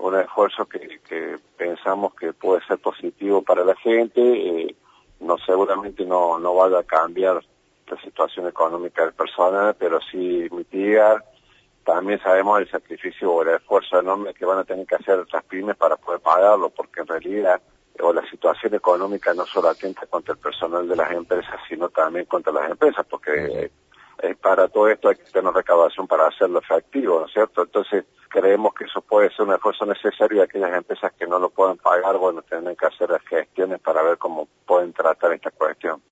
un esfuerzo que pensamos que puede ser positivo para la gente, no seguramente no vaya a cambiar la situación económica del personal, pero sí mitigar. También sabemos el sacrificio o el esfuerzo enorme que van a tener que hacer las pymes para poder pagarlo, porque en realidad la situación económica no solo atenta contra el personal de las empresas, sino también contra las empresas, porque para todo esto hay que tener recaudación para hacerlo efectivo, ¿no es cierto? Entonces creemos que eso puede ser un esfuerzo necesario y aquellas empresas que no lo puedan pagar, bueno, tienen que hacer las gestiones para ver cómo pueden tratar esta cuestión.